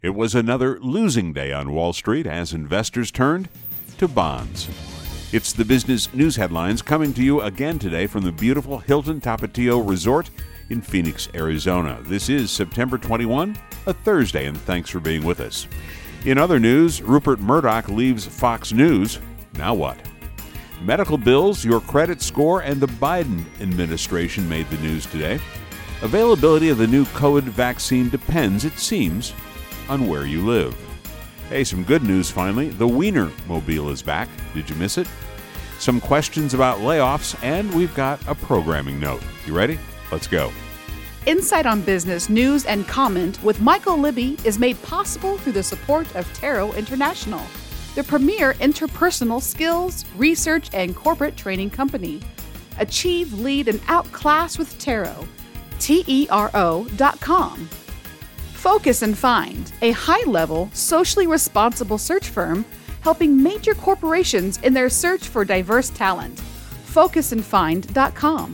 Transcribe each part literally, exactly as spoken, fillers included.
It was another losing day on Wall Street as investors turned to bonds. It's the business news headlines coming to you again today from the beautiful Hilton Tapatio Resort in Phoenix, Arizona. This is September twenty-first, a Thursday, and thanks for being with us. In other news, Rupert Murdoch leaves Fox News. Now what? Medical bills, your credit score, and the Biden administration made the news today. Availability of the new COVID vaccine depends, it seems, on where you live. Hey, some good news finally. The Wienermobile is back. Did you miss it? Some questions about layoffs, and we've got a programming note. You ready? Let's go. Insight on Business News and Comment with Michael Libby is made possible through the support of Taro International, the premier interpersonal skills, research, and corporate training company. Achieve, lead, and outclass with Taro. T E R O dot com. Focus and Find, a high-level, socially responsible search firm helping major corporations in their search for diverse talent. focus and find dot com.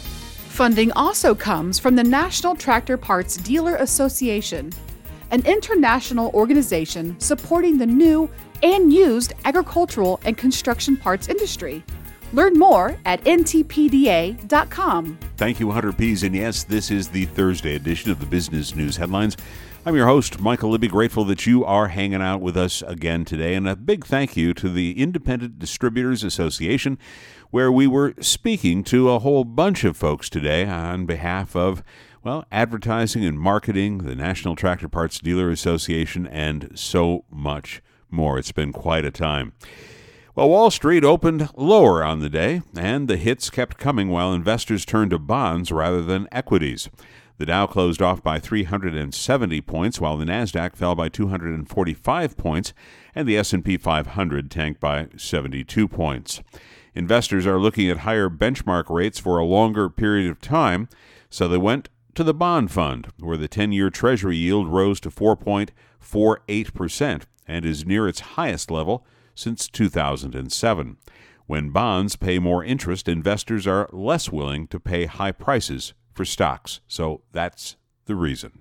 Funding also comes from the National Tractor Parts Dealer Association, an international organization supporting the new and used agricultural and construction parts industry. Learn more at N T P D A dot com. Thank you, Hunter Pease. And yes, this is the Thursday edition of the Business News Headlines. I'm your host, Michael Libby. Grateful that you are hanging out with us again today. And a big thank you to the Independent Distributors Association, where we were speaking to a whole bunch of folks today on behalf of, well, advertising and marketing, the National Tractor Parts Dealer Association, and so much more. It's been quite a time. Well, Wall Street opened lower on the day, and the hits kept coming while investors turned to bonds rather than equities. The Dow closed off by three hundred seventy points, while the Nasdaq fell by two hundred forty-five points, and the S and P five hundred tanked by seventy-two points. Investors are looking at higher benchmark rates for a longer period of time, so they went to the bond fund, where the ten-year Treasury yield rose to four point four eight percent and is near its highest level since two thousand seven. When bonds pay more interest, investors are less willing to pay high prices for stocks. So that's the reason.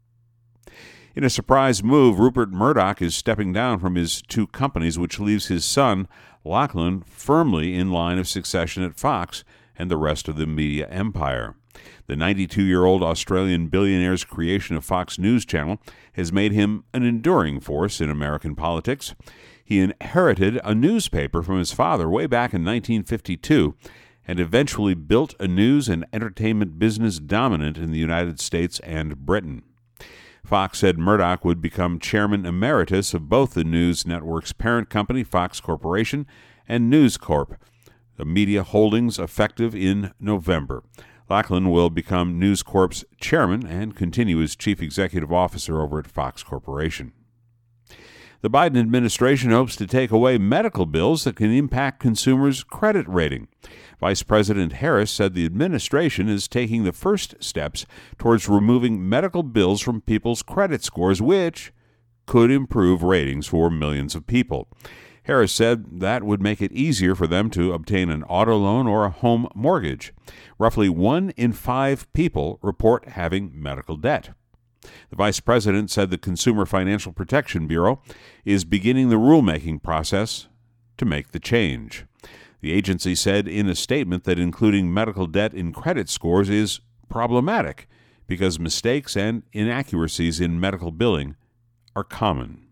In a surprise move, Rupert Murdoch is stepping down from his two companies, which leaves his son, Lachlan, firmly in line of succession at Fox and the rest of the media empire. The ninety-two-year-old Australian billionaire's creation of Fox News Channel has made him an enduring force in American politics. He inherited a newspaper from his father way back in nineteen fifty-two and eventually built a news and entertainment business dominant in the United States and Britain. Fox said Murdoch would become chairman emeritus of both the news network's parent company, Fox Corporation, and News Corp, the media holdings effective in November. Lachlan will become News Corp's chairman and continue as chief executive officer over at Fox Corporation. The Biden administration hopes to take away medical bills that can impact consumers' credit rating. Vice President Harris said the administration is taking the first steps towards removing medical bills from people's credit scores, which could improve ratings for millions of people. Harris said that would make it easier for them to obtain an auto loan or a home mortgage. Roughly one in five people report having medical debt. The vice president said the Consumer Financial Protection Bureau is beginning the rulemaking process to make the change. The agency said in a statement that including medical debt in credit scores is problematic because mistakes and inaccuracies in medical billing are common.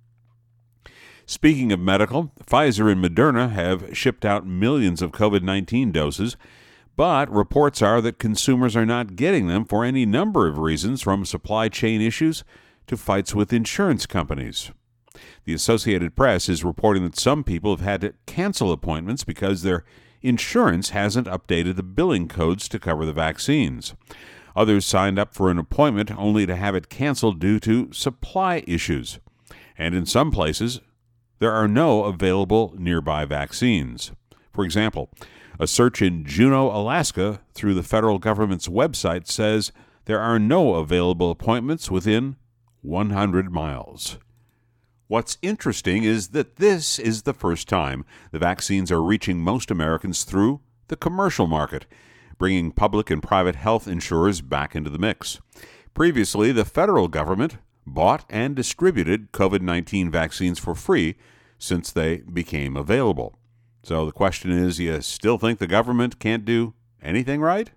Speaking of medical, Pfizer and Moderna have shipped out millions of COVID nineteen doses, but reports are that consumers are not getting them for any number of reasons, from supply chain issues to fights with insurance companies. The Associated Press is reporting that some people have had to cancel appointments because their insurance hasn't updated the billing codes to cover the vaccines. Others signed up for an appointment only to have it canceled due to supply issues. And in some places, there are no available nearby vaccines. For example, a search in Juneau, Alaska, through the federal government's website says there are no available appointments within one hundred miles. What's interesting is that this is the first time the vaccines are reaching most Americans through the commercial market, bringing public and private health insurers back into the mix. Previously, the federal government bought and distributed COVID nineteen vaccines for free since they became available. So the question is, you still think the government can't do anything right?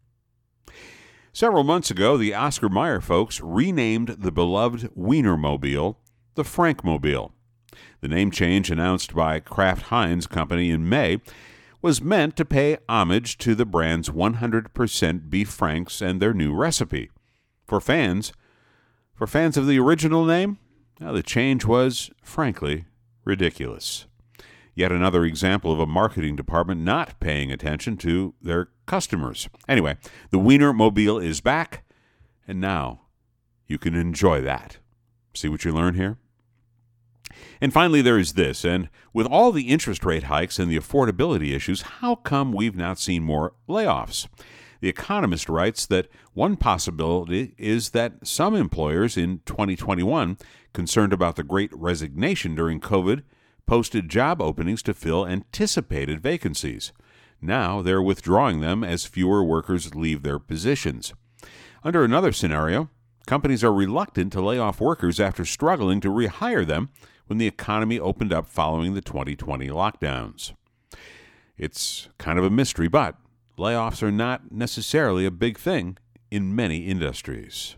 Several months ago, the Oscar Mayer folks renamed the beloved Wienermobile the Frankmobile. The name change, announced by Kraft Heinz Company in May, was meant to pay homage to the brand's one hundred percent beef franks and their new recipe. For fans, for fans of the original name, well, the change was, frankly, ridiculous. Yet another example of a marketing department not paying attention to their customers. Anyway, the Wienermobile is back, and now you can enjoy that. See what you learn here? And finally, there is this, and with all the interest rate hikes and the affordability issues, how come we've not seen more layoffs? The Economist writes that one possibility is that some employers in twenty twenty-one, concerned about the Great Resignation during COVID, posted job openings to fill anticipated vacancies. Now they're withdrawing them as fewer workers leave their positions. Under another scenario, companies are reluctant to lay off workers after struggling to rehire them when the economy opened up following the twenty twenty lockdowns. It's kind of a mystery, but layoffs are not necessarily a big thing in many industries.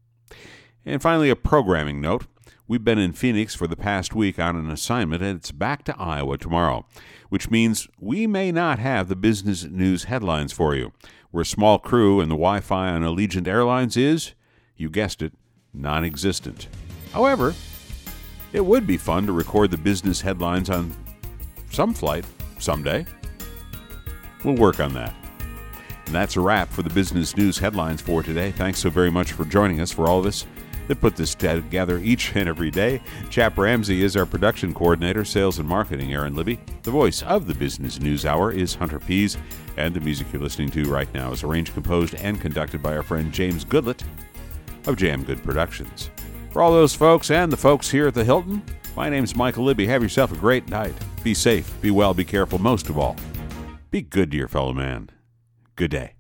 And finally, a programming note. We've been in Phoenix for the past week on an assignment, and it's back to Iowa tomorrow, which means we may not have the business news headlines for you. We're a small crew, and the Wi-Fi on Allegiant Airlines is, you guessed it, non-existent. However, it would be fun to record the business headlines on some flight someday. We'll work on that. And that's a wrap for the business news headlines for today. Thanks so very much for joining us for all of us that put this together each and every day. Chap Ramsey is our production coordinator, sales and marketing, Aaron Libby. The voice of the Business News Hour is Hunter Pease, and the music you're listening to right now is arranged, composed, and conducted by our friend James Goodlett of Jam Good Productions. For all those folks and the folks here at the Hilton, my name's Michael Libby. Have yourself a great night. Be safe, be well, be careful. Most of all, be good to your fellow man. Good day.